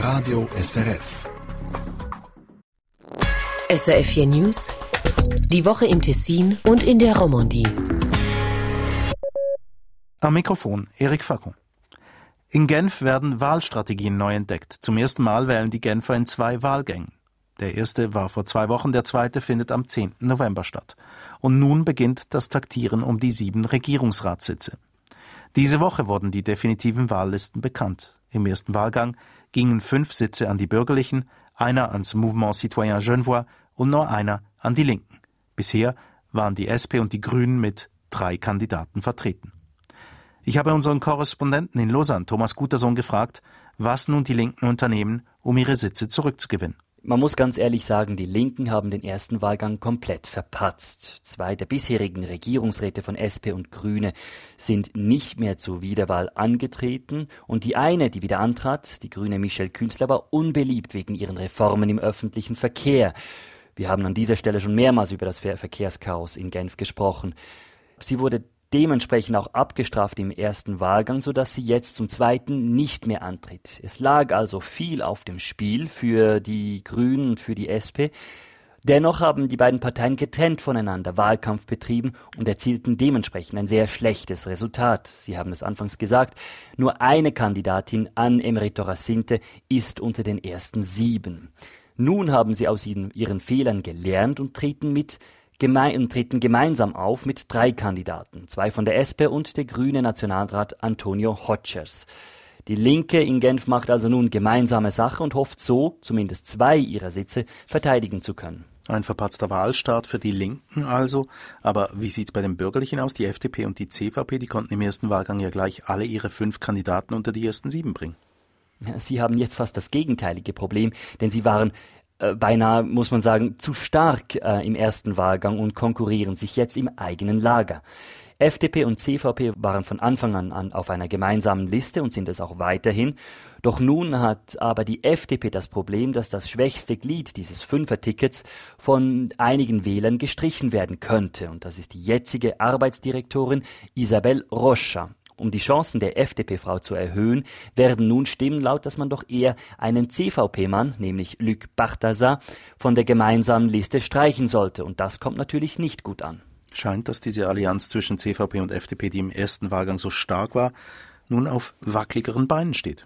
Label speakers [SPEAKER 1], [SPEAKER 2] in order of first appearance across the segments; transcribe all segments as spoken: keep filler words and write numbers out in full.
[SPEAKER 1] Radio S R F.
[SPEAKER 2] S R F vier News, die Woche im Tessin und in der Romandie.
[SPEAKER 3] Am Mikrofon Eric Facon. In Genf werden Wahlstrategien neu entdeckt. Zum ersten Mal wählen die Genfer in zwei Wahlgängen. Der erste war vor zwei Wochen, der zweite findet am zehnten November statt. Und nun beginnt das Taktieren um die sieben Regierungsratssitze. Diese Woche wurden die definitiven Wahllisten bekannt. Im ersten Wahlgang gingen fünf Sitze an die Bürgerlichen, einer ans Mouvement Citoyen Genevois und nur einer an die Linken. Bisher waren die S P und die Grünen mit drei Kandidaten vertreten. Ich habe unseren Korrespondenten in Lausanne, Thomas Gutersohn, gefragt, was nun die Linken unternehmen, um ihre Sitze zurückzugewinnen.
[SPEAKER 4] Man muss ganz ehrlich sagen, die Linken haben den ersten Wahlgang komplett verpatzt. Zwei der bisherigen Regierungsräte von S P und Grüne sind nicht mehr zur Wiederwahl angetreten und die eine, die wieder antrat, die Grüne Michelle Künzler, war unbeliebt wegen ihren Reformen im öffentlichen Verkehr. Wir haben an dieser Stelle schon mehrmals über das Verkehrschaos in Genf gesprochen. Sie wurde dementsprechend auch abgestraft im ersten Wahlgang, sodass sie jetzt zum zweiten nicht mehr antritt. Es lag also viel auf dem Spiel für die Grünen und für die S P. Dennoch haben die beiden Parteien getrennt voneinander Wahlkampf betrieben und erzielten dementsprechend ein sehr schlechtes Resultat. Sie haben es anfangs gesagt, nur eine Kandidatin, Anne-Emery Torracinte, ist unter den ersten sieben. Nun haben sie aus ihren, ihren Fehlern gelernt und treten mit Geme- und treten gemeinsam auf mit drei Kandidaten, zwei von der S P und der grüne Nationalrat Antonio Hotschers. Die Linke in Genf macht also nun gemeinsame Sache und hofft so, zumindest zwei ihrer Sitze verteidigen zu können.
[SPEAKER 3] Ein verpatzter Wahlstart für die Linken also. Aber wie sieht's bei den Bürgerlichen aus? Die F D P und die C V P, die konnten im ersten Wahlgang ja gleich alle ihre fünf Kandidaten unter die ersten sieben bringen.
[SPEAKER 4] Ja, sie haben jetzt fast das gegenteilige Problem, denn sie waren Äh, beinahe, muss man sagen, zu stark äh, im ersten Wahlgang und konkurrieren sich jetzt im eigenen Lager. F D P und C V P waren von Anfang an, an auf einer gemeinsamen Liste und sind es auch weiterhin. Doch nun hat aber die F D P das Problem, dass das schwächste Glied dieses Fünfer-Tickets von einigen Wählern gestrichen werden könnte. Und das ist die jetzige Arbeitsdirektorin Isabelle Rocha. Um die Chancen der F D P-Frau zu erhöhen, werden nun Stimmen laut, dass man doch eher einen C V P-Mann, nämlich Luc Barthasa, von der gemeinsamen Liste streichen sollte. Und das kommt natürlich nicht gut an.
[SPEAKER 3] Scheint, dass diese Allianz zwischen C V P und F D P, die im ersten Wahlgang so stark war, nun auf wackeligeren Beinen steht.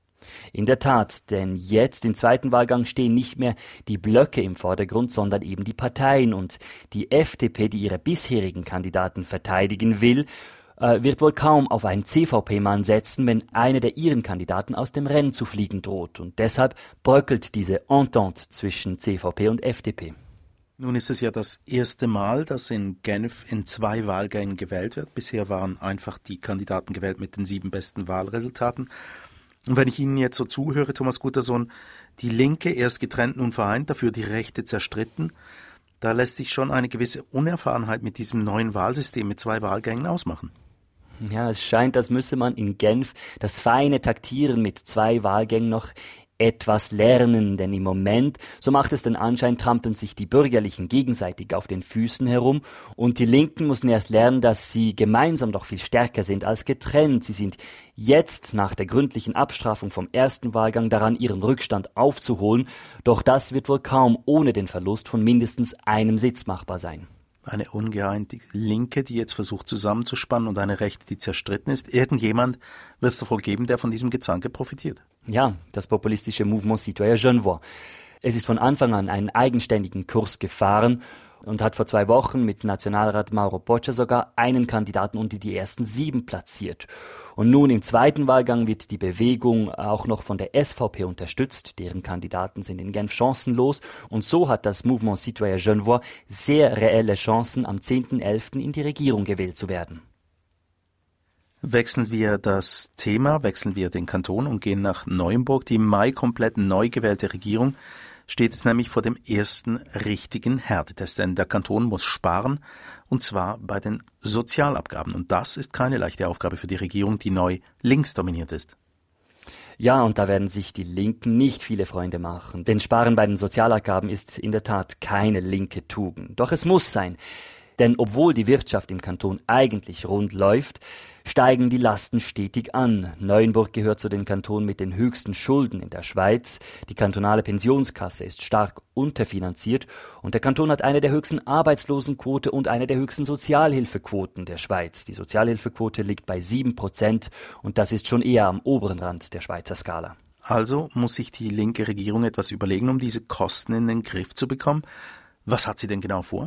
[SPEAKER 4] In der Tat, denn jetzt im zweiten Wahlgang stehen nicht mehr die Blöcke im Vordergrund, sondern eben die Parteien. Und die F D P, die ihre bisherigen Kandidaten verteidigen will, wird wohl kaum auf einen C V P-Mann setzen, wenn einer der ihren Kandidaten aus dem Rennen zu fliegen droht. Und deshalb bröckelt diese Entente zwischen C V P und F D P.
[SPEAKER 3] Nun ist es ja das erste Mal, dass in Genf in zwei Wahlgängen gewählt wird. Bisher waren einfach die Kandidaten gewählt mit den sieben besten Wahlresultaten. Und wenn ich Ihnen jetzt so zuhöre, Thomas Gutersohn, die Linke erst getrennt, nun vereint, dafür die Rechte zerstritten, da lässt sich schon eine gewisse Unerfahrenheit mit diesem neuen Wahlsystem mit zwei Wahlgängen ausmachen.
[SPEAKER 4] Ja, es scheint, als müsse man in Genf das feine Taktieren mit zwei Wahlgängen noch etwas lernen, denn im Moment, so macht es den Anschein, trampeln sich die Bürgerlichen gegenseitig auf den Füßen herum und die Linken müssen erst lernen, dass sie gemeinsam doch viel stärker sind als getrennt. Sie sind jetzt nach der gründlichen Abstrafung vom ersten Wahlgang daran, ihren Rückstand aufzuholen, doch das wird wohl kaum ohne den Verlust von mindestens einem Sitz machbar sein.
[SPEAKER 3] Eine ungeeinte Linke, die jetzt versucht zusammenzuspannen und eine Rechte, die zerstritten ist. Irgendjemand wird es davor geben, der von diesem Gezanke profitiert.
[SPEAKER 4] Ja, das populistische Mouvement Citoyen Genevois. Es ist von Anfang an einen eigenständigen Kurs gefahren und hat vor zwei Wochen mit Nationalrat Mauro Boccia sogar einen Kandidaten unter die ersten sieben platziert. Und nun im zweiten Wahlgang wird die Bewegung auch noch von der S V P unterstützt. Deren Kandidaten sind in Genf chancenlos. Und so hat das Mouvement Citoyen Genevois sehr reelle Chancen, am zehnten elften in die Regierung gewählt zu werden.
[SPEAKER 3] Wechseln wir das Thema, wechseln wir den Kanton und gehen nach Neuenburg. Die im Mai komplett neu gewählte Regierung steht jetzt nämlich vor dem ersten richtigen Härtetest, denn der Kanton muss sparen, und zwar bei den Sozialabgaben. Und das ist keine leichte Aufgabe für die Regierung, die neu links dominiert ist.
[SPEAKER 4] Ja, und da werden sich die Linken nicht viele Freunde machen, denn Sparen bei den Sozialabgaben ist in der Tat keine linke Tugend. Doch es muss sein. Denn obwohl die Wirtschaft im Kanton eigentlich rund läuft, steigen die Lasten stetig an. Neuenburg gehört zu den Kantonen mit den höchsten Schulden in der Schweiz. Die kantonale Pensionskasse ist stark unterfinanziert und der Kanton hat eine der höchsten Arbeitslosenquote und eine der höchsten Sozialhilfequoten der Schweiz. Die Sozialhilfequote liegt bei sieben Prozent und das ist schon eher am oberen Rand der Schweizer Skala.
[SPEAKER 3] Also muss sich die linke Regierung etwas überlegen, um diese Kosten in den Griff zu bekommen. Was hat sie denn genau vor?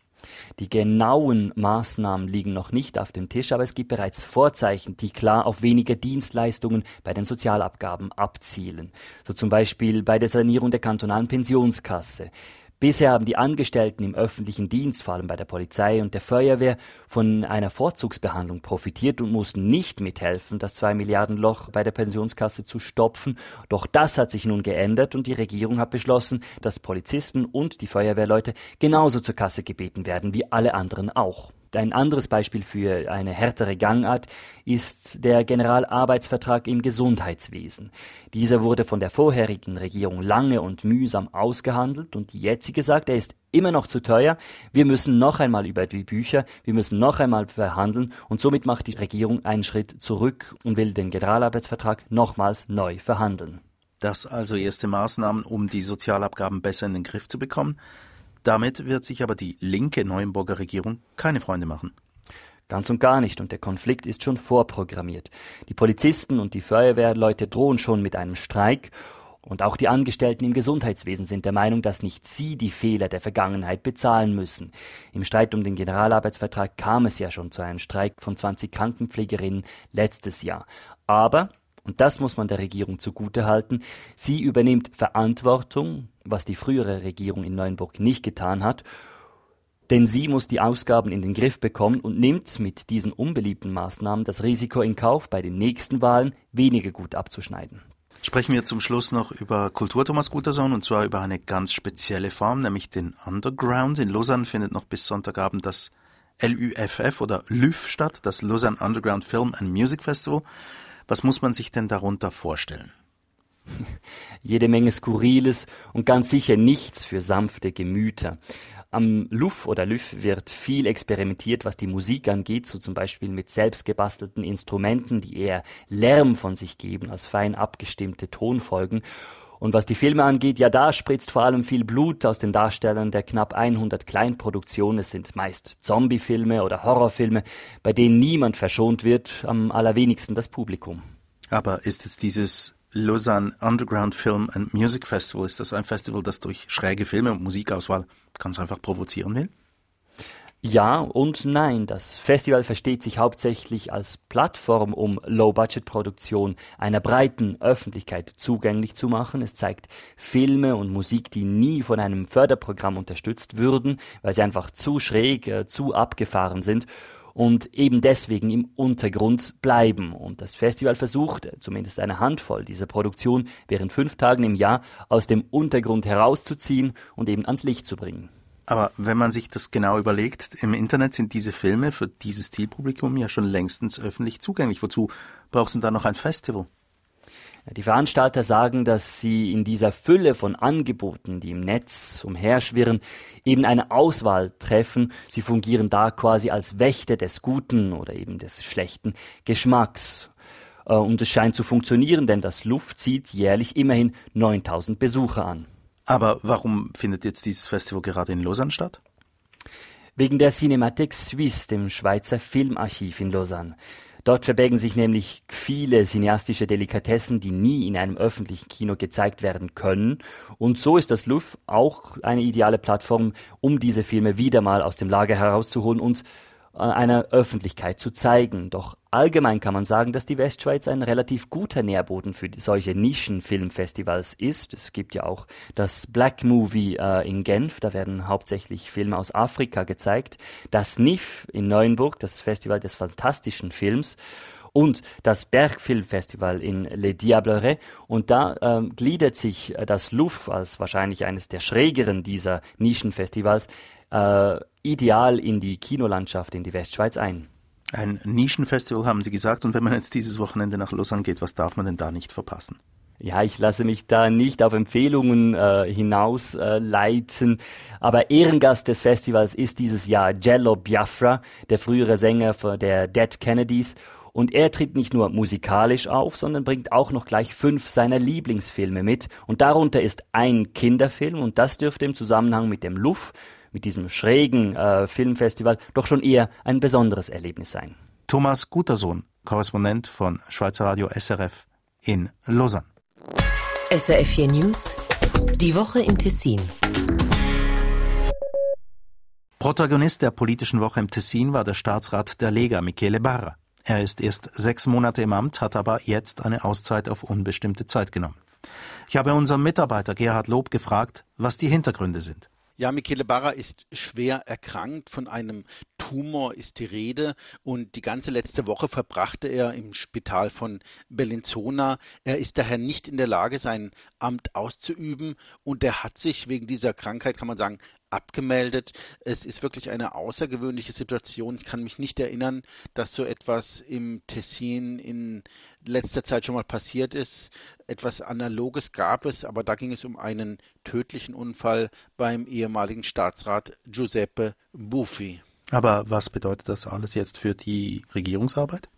[SPEAKER 4] Die genauen Maßnahmen liegen noch nicht auf dem Tisch, aber es gibt bereits Vorzeichen, die klar auf weniger Dienstleistungen bei den Sozialabgaben abzielen. So zum Beispiel bei der Sanierung der kantonalen Pensionskasse. Bisher haben die Angestellten im öffentlichen Dienst, vor allem bei der Polizei und der Feuerwehr, von einer Vorzugsbehandlung profitiert und mussten nicht mithelfen, das zwei Milliarden Loch bei der Pensionskasse zu stopfen. Doch das hat sich nun geändert und die Regierung hat beschlossen, dass Polizisten und die Feuerwehrleute genauso zur Kasse gebeten werden wie alle anderen auch. Ein anderes Beispiel für eine härtere Gangart ist der Generalarbeitsvertrag im Gesundheitswesen. Dieser wurde von der vorherigen Regierung lange und mühsam ausgehandelt und die jetzige sagt, er ist immer noch zu teuer. Wir müssen noch einmal über die Bücher, wir müssen noch einmal verhandeln und somit macht die Regierung einen Schritt zurück und will den Generalarbeitsvertrag nochmals neu verhandeln.
[SPEAKER 3] Das also erste Maßnahmen, um die Sozialabgaben besser in den Griff zu bekommen. Damit wird sich aber die linke Neuenburger Regierung keine Freunde machen.
[SPEAKER 4] Ganz und gar nicht und der Konflikt ist schon vorprogrammiert. Die Polizisten und die Feuerwehrleute drohen schon mit einem Streik und auch die Angestellten im Gesundheitswesen sind der Meinung, dass nicht sie die Fehler der Vergangenheit bezahlen müssen. Im Streit um den Generalarbeitsvertrag kam es ja schon zu einem Streik von zwanzig Krankenpflegerinnen letztes Jahr. Aber, und das muss man der Regierung zugutehalten, sie übernimmt Verantwortung, was die frühere Regierung in Neuenburg nicht getan hat, denn sie muss die Ausgaben in den Griff bekommen und nimmt mit diesen unbeliebten Maßnahmen das Risiko in Kauf, bei den nächsten Wahlen weniger gut abzuschneiden.
[SPEAKER 3] Sprechen wir zum Schluss noch über Kultur, Thomas Gutersohn, und zwar über eine ganz spezielle Form, nämlich den Underground. In Lausanne findet noch bis Sonntagabend das L U F F oder L U F statt, das Lausanne Underground Film and Music Festival. Was muss man sich denn darunter vorstellen?
[SPEAKER 4] Jede Menge Skurriles und ganz sicher nichts für sanfte Gemüter. Am L U F oder L U F wird viel experimentiert, was die Musik angeht, so zum Beispiel mit selbstgebastelten Instrumenten, die eher Lärm von sich geben als fein abgestimmte Tonfolgen. Und was die Filme angeht, ja, da spritzt vor allem viel Blut aus den Darstellern der knapp hundert Kleinproduktionen. Es sind meist Zombiefilme oder Horrorfilme, bei denen niemand verschont wird, am allerwenigsten das Publikum.
[SPEAKER 3] Aber ist es dieses Lausanne Underground Film and Music Festival, ist das ein Festival, das durch schräge Filme und Musikauswahl ganz einfach provozieren will?
[SPEAKER 4] Ja und nein. Das Festival versteht sich hauptsächlich als Plattform, um Low-Budget-Produktion einer breiten Öffentlichkeit zugänglich zu machen. Es zeigt Filme und Musik, die nie von einem Förderprogramm unterstützt würden, weil sie einfach zu schräg, äh, zu abgefahren sind und eben deswegen im Untergrund bleiben. Und das Festival versucht, zumindest eine Handvoll dieser Produktion, während fünf Tagen im Jahr aus dem Untergrund herauszuziehen und eben ans Licht zu bringen.
[SPEAKER 3] Aber wenn man sich das genau überlegt, im Internet sind diese Filme für dieses Zielpublikum ja schon längstens öffentlich zugänglich. Wozu brauchst du da noch ein Festival?
[SPEAKER 4] Die Veranstalter sagen, dass sie in dieser Fülle von Angeboten, die im Netz umherschwirren, eben eine Auswahl treffen. Sie fungieren da quasi als Wächter des guten oder eben des schlechten Geschmacks. Und es scheint zu funktionieren, denn das L U F zieht jährlich immerhin neuntausend Besucher an.
[SPEAKER 3] Aber warum findet jetzt dieses Festival gerade in Lausanne statt?
[SPEAKER 4] Wegen der Cinémathèque Suisse, dem Schweizer Filmarchiv in Lausanne. Dort verbergen sich nämlich viele cineastische Delikatessen, die nie in einem öffentlichen Kino gezeigt werden können. Und so ist das L U F auch eine ideale Plattform, um diese Filme wieder mal aus dem Lager herauszuholen und einer Öffentlichkeit zu zeigen. Doch allgemein kann man sagen, dass die Westschweiz ein relativ guter Nährboden für solche Nischenfilmfestivals ist. Es gibt ja auch das Black Movie äh, in Genf, da werden hauptsächlich Filme aus Afrika gezeigt. Das N I F in Neuenburg, das Festival des fantastischen Films. Und das Bergfilmfestival in Les Diablerets. Und da ähm, gliedert sich das L U F als wahrscheinlich eines der schrägeren dieser Nischenfestivals äh, ideal in die Kinolandschaft in die Westschweiz ein.
[SPEAKER 3] Ein Nischenfestival haben Sie gesagt, und wenn man jetzt dieses Wochenende nach Lausanne geht, was darf man denn da nicht verpassen?
[SPEAKER 4] Ja, ich lasse mich da nicht auf Empfehlungen äh, hinausleiten, äh, aber Ehrengast des Festivals ist dieses Jahr Jello Biafra, der frühere Sänger der Dead Kennedys. Und er tritt nicht nur musikalisch auf, sondern bringt auch noch gleich fünf seiner Lieblingsfilme mit. Und darunter ist ein Kinderfilm, und das dürfte im Zusammenhang mit dem L U F, mit diesem schrägen äh, Filmfestival, doch schon eher ein besonderes Erlebnis sein.
[SPEAKER 3] Thomas Gutersohn, Korrespondent von Schweizer Radio S R F in Lausanne.
[SPEAKER 2] S R F vier News, die Woche im Tessin.
[SPEAKER 3] Protagonist der politischen Woche im Tessin war der Staatsrat der Lega, Michele Barra. Er ist erst sechs Monate im Amt, hat aber jetzt eine Auszeit auf unbestimmte Zeit genommen. Ich habe unseren Mitarbeiter Gerhard Lob gefragt, was die Hintergründe sind.
[SPEAKER 1] Ja, Michele Barra ist schwer erkrankt, von einem Tumor ist die Rede und die ganze letzte Woche verbrachte er im Spital von Bellinzona. Er ist daher nicht in der Lage, sein Amt auszuüben und er hat sich wegen dieser Krankheit, kann man sagen, abgemeldet. Es ist wirklich eine außergewöhnliche Situation. Ich kann mich nicht erinnern, dass so etwas im Tessin in letzter Zeit schon mal passiert ist. Etwas Analoges gab es, aber da ging es um einen tödlichen Unfall beim ehemaligen Staatsrat Giuseppe Buffi.
[SPEAKER 3] Aber was bedeutet das alles jetzt für die Regierungsarbeit?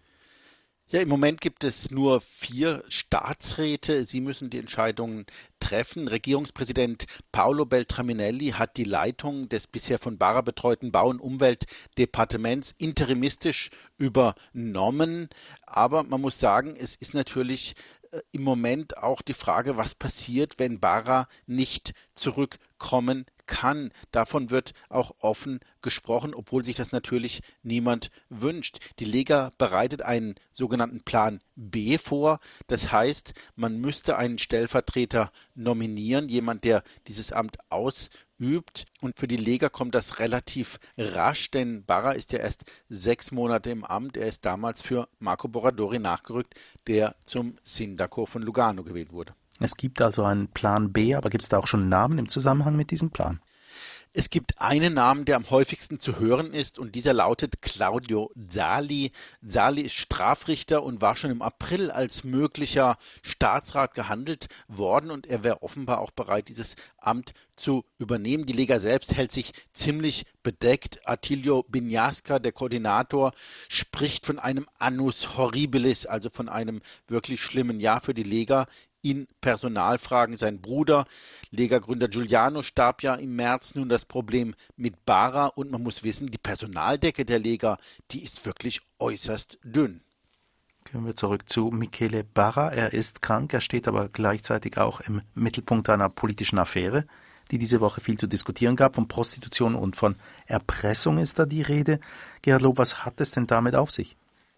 [SPEAKER 1] Ja, im Moment gibt es nur vier Staatsräte. Sie müssen die Entscheidungen treffen. Regierungspräsident Paolo Beltraminelli hat die Leitung des bisher von Barra betreuten Bau- und Umweltdepartements interimistisch übernommen. Aber man muss sagen, es ist natürlich äh, im Moment auch die Frage, was passiert, wenn Barra nicht zurückkommen kann. Davon wird auch offen gesprochen, obwohl sich das natürlich niemand wünscht. Die Lega bereitet einen sogenannten Plan B vor. Das heißt, man müsste einen Stellvertreter nominieren, jemand, der dieses Amt ausübt. Und für die Lega kommt das relativ rasch, denn Barra ist ja erst sechs Monate im Amt. Er ist damals für Marco Borradori nachgerückt, der zum Sindaco von Lugano gewählt wurde.
[SPEAKER 3] Es gibt also einen Plan B, aber gibt es da auch schon Namen im Zusammenhang mit diesem Plan?
[SPEAKER 1] Es gibt einen Namen, der am häufigsten zu hören ist, und dieser lautet Claudio Zali. Zali ist Strafrichter und war schon im April als möglicher Staatsrat gehandelt worden und er wäre offenbar auch bereit, dieses Amt zu übernehmen. Die Lega selbst hält sich ziemlich bedeckt. Attilio Bignasca, der Koordinator, spricht von einem Annus Horribilis, also von einem wirklich schlimmen Jahr für die Lega. In Personalfragen sein Bruder, Lega-Gründer Giuliano, starb ja im März. Nun das Problem mit Barra und man muss wissen, die Personaldecke der Lega, die ist wirklich äußerst dünn.
[SPEAKER 3] Kommen wir zurück zu Michele Barra. Er ist krank, er steht aber gleichzeitig auch im Mittelpunkt einer politischen Affäre, die diese Woche viel zu diskutieren gab. Von Prostitution und von Erpressung ist da die Rede. Gerhard Lob, was hat es denn damit auf sich?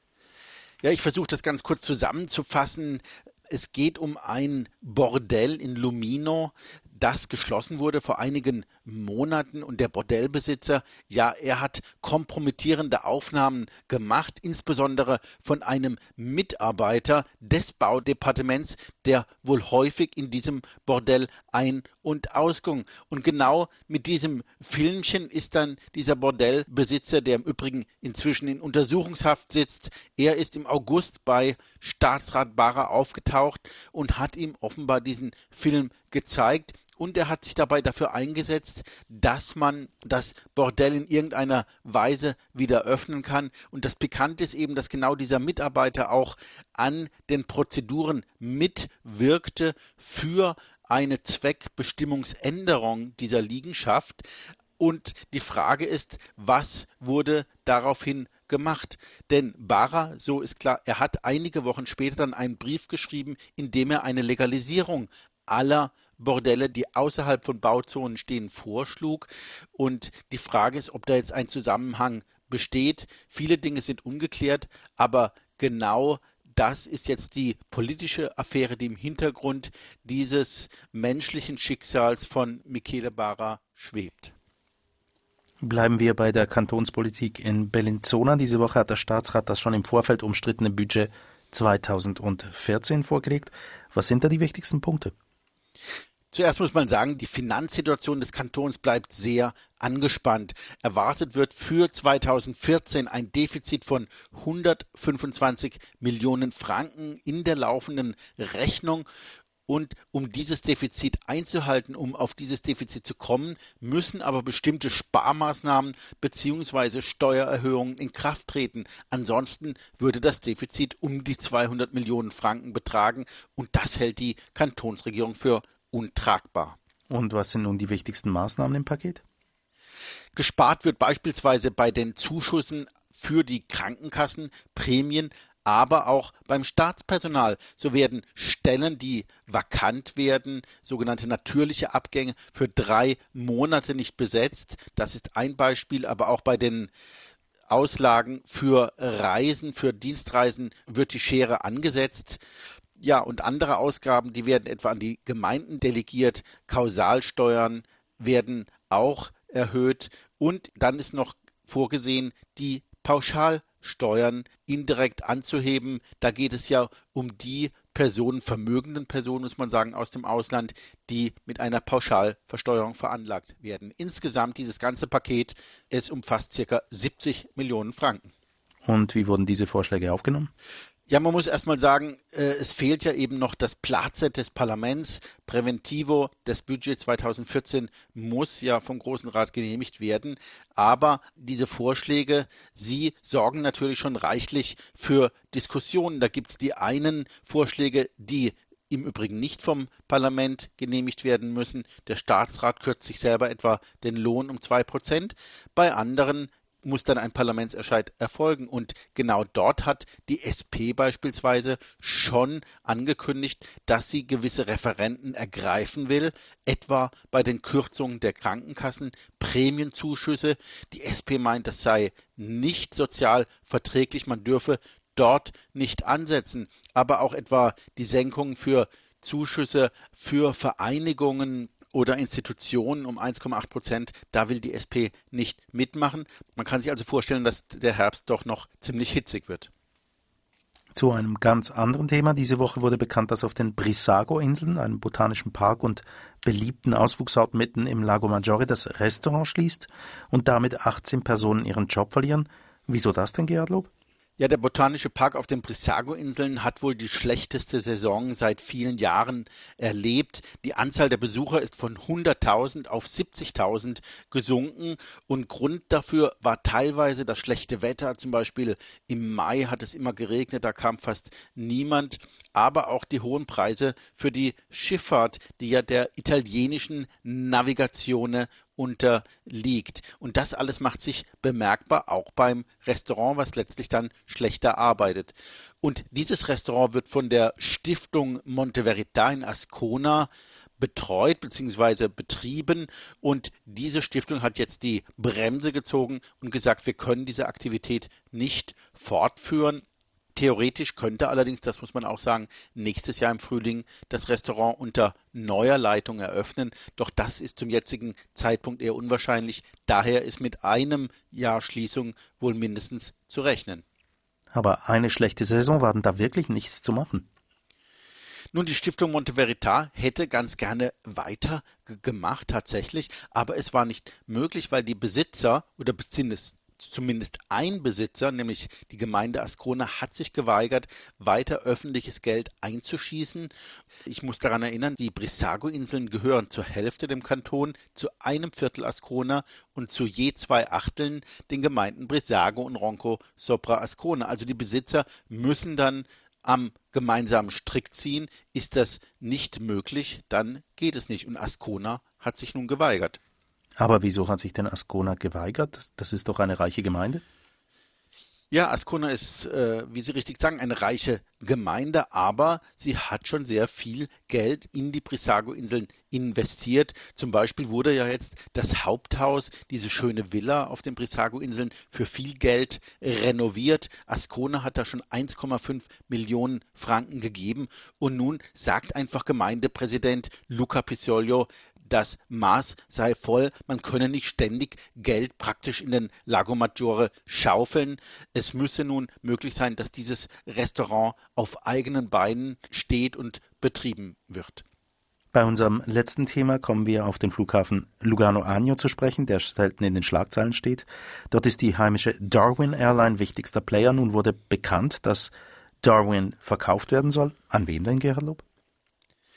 [SPEAKER 1] Ja, ich versuche das ganz kurz zusammenzufassen. Es geht um ein Bordell in Lumino, das geschlossen wurde vor einigen Monaten und der Bordellbesitzer, ja, er hat kompromittierende Aufnahmen gemacht, insbesondere von einem Mitarbeiter des Baudepartements, der wohl häufig in diesem Bordell ein- und ausging. Und genau mit diesem Filmchen ist dann dieser Bordellbesitzer, der im Übrigen inzwischen in Untersuchungshaft sitzt, er ist im August bei Staatsrat Barra aufgetaucht und hat ihm offenbar diesen Film gezeigt. Und er hat sich dabei dafür eingesetzt, dass man das Bordell in irgendeiner Weise wieder öffnen kann. Und das Pikante ist eben, dass genau dieser Mitarbeiter auch an den Prozeduren mitwirkte für eine Zweckbestimmungsänderung dieser Liegenschaft. Und die Frage ist, was wurde daraufhin gemacht? Denn Barra, so ist klar, er hat einige Wochen später dann einen Brief geschrieben, in dem er eine Legalisierung aller Bordelle, die außerhalb von Bauzonen stehen, vorschlug. Und die Frage ist, ob da jetzt ein Zusammenhang besteht. Viele Dinge sind ungeklärt, aber genau das ist jetzt die politische Affäre, die im Hintergrund dieses menschlichen Schicksals von Michele Barra schwebt.
[SPEAKER 3] Bleiben wir bei der Kantonspolitik in Bellinzona. Diese Woche hat der Staatsrat das schon im Vorfeld umstrittene Budget zweitausendvierzehn vorgelegt. Was sind da die wichtigsten Punkte?
[SPEAKER 1] Zuerst muss man sagen, die Finanzsituation des Kantons bleibt sehr angespannt. Erwartet wird für zweitausendvierzehn ein Defizit von hundertfünfundzwanzig Millionen Franken in der laufenden Rechnung. Und um dieses Defizit einzuhalten, um auf dieses Defizit zu kommen, müssen aber bestimmte Sparmaßnahmen bzw. Steuererhöhungen in Kraft treten. Ansonsten würde das Defizit um die zweihundert Millionen Franken betragen und das hält die Kantonsregierung für untragbar.
[SPEAKER 3] Und was sind nun die wichtigsten Maßnahmen im Paket?
[SPEAKER 1] Gespart wird beispielsweise bei den Zuschüssen für die Krankenkassen, Prämien, aber auch beim Staatspersonal. So werden Stellen, die vakant werden, sogenannte natürliche Abgänge, für drei Monate nicht besetzt. Das ist ein Beispiel, aber auch bei den Auslagen für Reisen, für Dienstreisen wird die Schere angesetzt. Ja, und andere Ausgaben, die werden etwa an die Gemeinden delegiert. Kausalsteuern werden auch erhöht. Und dann ist noch vorgesehen, die Pauschalsteuern indirekt anzuheben. Da geht es ja um die Personen, vermögenden Personen, muss man sagen, aus dem Ausland, die mit einer Pauschalversteuerung veranlagt werden. Insgesamt dieses ganze Paket, es umfasst circa siebzig Millionen Franken.
[SPEAKER 3] Und wie wurden diese Vorschläge aufgenommen?
[SPEAKER 1] Ja, man muss erstmal sagen, äh, es fehlt ja eben noch das Platset des Parlaments. Präventivo, das Budget zweitausendvierzehn muss ja vom Großen Rat genehmigt werden. Aber diese Vorschläge, sie sorgen natürlich schon reichlich für Diskussionen. Da gibt es die einen Vorschläge, die im Übrigen nicht vom Parlament genehmigt werden müssen. Der Staatsrat kürzt sich selber etwa den Lohn um zwei Prozent. Bei anderen muss dann ein Parlamentserscheid erfolgen. Und genau dort hat die S P beispielsweise schon angekündigt, dass sie gewisse Referenden ergreifen will, etwa bei den Kürzungen der Krankenkassen, Prämienzuschüsse. Die S P meint, das sei nicht sozial verträglich, man dürfe dort nicht ansetzen. Aber auch etwa die Senkung für Zuschüsse für Vereinigungen oder Institutionen um eins Komma acht Prozent, da will die S P nicht mitmachen. Man kann sich also vorstellen, dass der Herbst doch noch ziemlich hitzig wird.
[SPEAKER 3] Zu einem ganz anderen Thema. Diese Woche wurde bekannt, dass auf den Brissago-Inseln, einem botanischen Park und beliebten Ausflugsort mitten im Lago Maggiore, das Restaurant schließt und damit achtzehn Personen ihren Job verlieren. Wieso das denn, Gerhard Lob?
[SPEAKER 1] Ja, der Botanische Park auf den Brissago-Inseln hat wohl die schlechteste Saison seit vielen Jahren erlebt. Die Anzahl der Besucher ist von hunderttausend auf siebzigtausend gesunken und Grund dafür war teilweise das schlechte Wetter. Zum Beispiel im Mai hat es immer geregnet, da kam fast niemand. Aber auch die hohen Preise für die Schifffahrt, die ja der italienischen Navigazione unterliegt. Und das alles macht sich bemerkbar, auch beim Restaurant, was letztlich dann schlechter arbeitet. Und dieses Restaurant wird von der Stiftung Monte Verità in Ascona betreut bzw. betrieben und diese Stiftung hat jetzt die Bremse gezogen und gesagt, wir können diese Aktivität nicht fortführen. Theoretisch könnte allerdings, das muss man auch sagen, nächstes Jahr im Frühling das Restaurant unter neuer Leitung eröffnen. Doch das ist zum jetzigen Zeitpunkt eher unwahrscheinlich. Daher ist mit einem Jahr Schließung wohl mindestens zu rechnen.
[SPEAKER 3] Aber eine schlechte Saison war denn da wirklich nichts zu machen?
[SPEAKER 1] Nun, die Stiftung Monte Verità hätte ganz gerne weiter g- gemacht tatsächlich, aber es war nicht möglich, weil die Besitzer oder beziehungsweise zumindest ein Besitzer, nämlich die Gemeinde Ascona, hat sich geweigert, weiter öffentliches Geld einzuschießen. Ich muss daran erinnern, die Brissago-Inseln gehören zur Hälfte dem Kanton, zu einem Viertel Ascona und zu je zwei Achteln den Gemeinden Brissago und Ronco sopra Ascona. Also die Besitzer müssen dann am gemeinsamen Strick ziehen. Ist das nicht möglich, dann geht es nicht. Und Ascona hat sich nun geweigert.
[SPEAKER 3] Aber wieso hat sich denn Ascona geweigert? Das ist doch eine reiche Gemeinde.
[SPEAKER 1] Ja, Ascona ist, äh, wie Sie richtig sagen, eine reiche Gemeinde, aber sie hat schon sehr viel Geld in die Brissago-Inseln investiert. Zum Beispiel wurde ja jetzt das Haupthaus, diese schöne Villa auf den Brissago-Inseln, für viel Geld renoviert. Ascona hat da schon eins Komma fünf Millionen Franken gegeben und nun sagt einfach Gemeindepräsident Luca Pisoglio, das Maß sei voll, man könne nicht ständig Geld praktisch in den Lago Maggiore schaufeln. Es müsse nun möglich sein, dass dieses Restaurant auf eigenen Beinen steht und betrieben wird.
[SPEAKER 3] Bei unserem letzten Thema kommen wir auf den Flughafen Lugano-Agno zu sprechen, der selten in den Schlagzeilen steht. Dort ist die heimische Darwin Airline wichtigster Player. Nun wurde bekannt, dass Darwin verkauft werden soll. An wen denn, Gerhard Lob?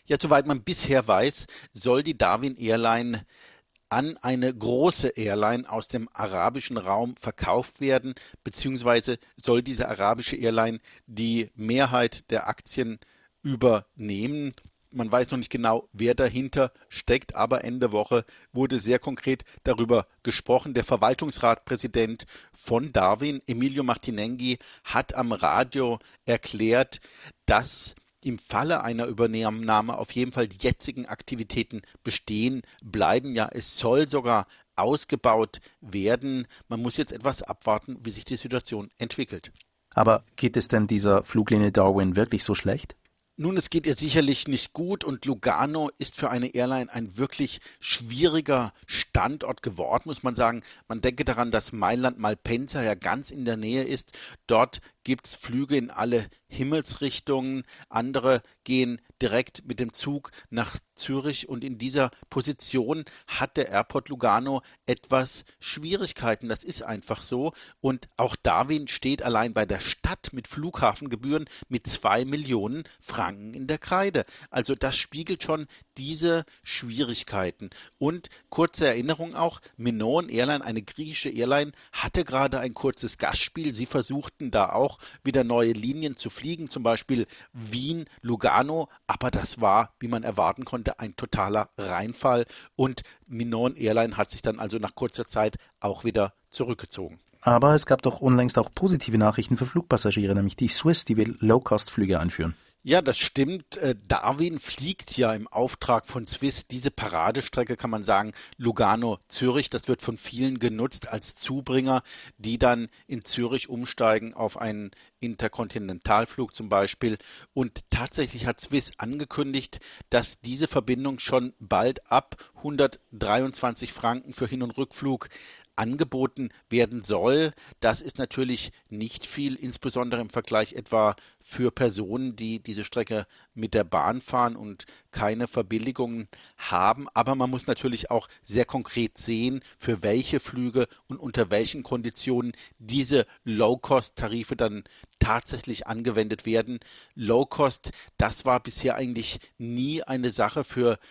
[SPEAKER 1] Ja, soweit man bisher weiß, soll die Darwin Airline an eine große Airline aus dem arabischen Raum verkauft werden, beziehungsweise soll diese arabische Airline die Mehrheit der Aktien übernehmen. Man weiß noch nicht genau, wer dahinter steckt, aber Ende Woche wurde sehr konkret darüber gesprochen. Der Verwaltungsratspräsident von Darwin, Emilio Martinenghi, hat am Radio erklärt, dass im Falle einer Übernahme auf jeden Fall die jetzigen Aktivitäten bestehen bleiben. Ja, es soll sogar ausgebaut werden. Man muss jetzt etwas abwarten, wie sich die Situation entwickelt.
[SPEAKER 3] Aber geht es denn dieser Fluglinie Darwin wirklich so schlecht?
[SPEAKER 1] Nun, es geht ihr sicherlich nicht gut und Lugano ist für eine Airline ein wirklich schwieriger Standort geworden, muss man sagen. Man denke daran, dass Mailand-Malpensa ja ganz in der Nähe ist. Dort gibt es Flüge in alle Himmelsrichtungen. Andere gehen direkt mit dem Zug nach Zürich und in dieser Position hat der Airport Lugano etwas Schwierigkeiten. Das ist einfach so. Und auch Darwin steht allein bei der Stadt mit Flughafengebühren mit zwei Millionen Franken in der Kreide. Also das spiegelt schon diese Schwierigkeiten. Und kurze Erinnerung auch, Minoan Airline, eine griechische Airline, hatte gerade ein kurzes Gastspiel. Sie versuchten da auch wieder neue Linien zu fliegen, zum Beispiel Wien-Lugano, aber das war, wie man erwarten konnte, ein totaler Reinfall und Minoan Airline hat sich dann also nach kurzer Zeit auch wieder zurückgezogen.
[SPEAKER 3] Aber es gab doch unlängst auch positive Nachrichten für Flugpassagiere, nämlich die Swiss, die will Low-Cost-Flüge einführen.
[SPEAKER 1] Ja, das stimmt. Darwin fliegt ja im Auftrag von Swiss diese Paradestrecke, kann man sagen, Lugano-Zürich. Das wird von vielen genutzt als Zubringer, die dann in Zürich umsteigen auf einen Interkontinentalflug zum Beispiel. Und tatsächlich hat Swiss angekündigt, dass diese Verbindung schon bald ab hundertdreiundzwanzig Franken für Hin- und Rückflug angeboten werden soll. Das ist natürlich nicht viel, insbesondere im Vergleich etwa für Personen, die diese Strecke mit der Bahn fahren und keine Verbilligungen haben. Aber man muss natürlich auch sehr konkret sehen, für welche Flüge und unter welchen Konditionen diese Low-Cost-Tarife dann tatsächlich angewendet werden. Low-Cost, das war bisher eigentlich nie eine Sache für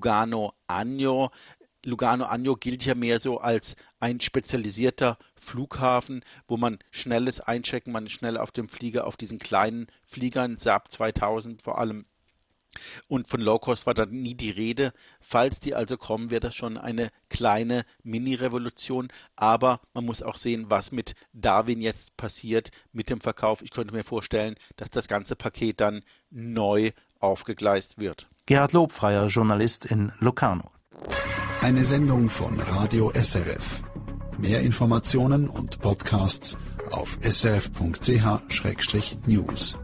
[SPEAKER 1] Lugano-Agno. Lugano-Agno gilt ja mehr so als ein spezialisierter Flughafen, wo man schnelles Einchecken, man ist schnell auf dem Flieger, auf diesen kleinen Fliegern, Saab zweitausend vor allem. Und von Low-Cost war da nie die Rede. Falls die also kommen, wäre das schon eine kleine Mini-Revolution. Aber man muss auch sehen, was mit Darwin jetzt passiert mit dem Verkauf. Ich könnte mir vorstellen, dass das ganze Paket dann neu aufgegleist wird.
[SPEAKER 3] Gerhard Lob, freier Journalist in Locarno.
[SPEAKER 5] Eine Sendung von Radio S R F. Mehr Informationen und Podcasts auf s r f punkt c h schrägstrich news.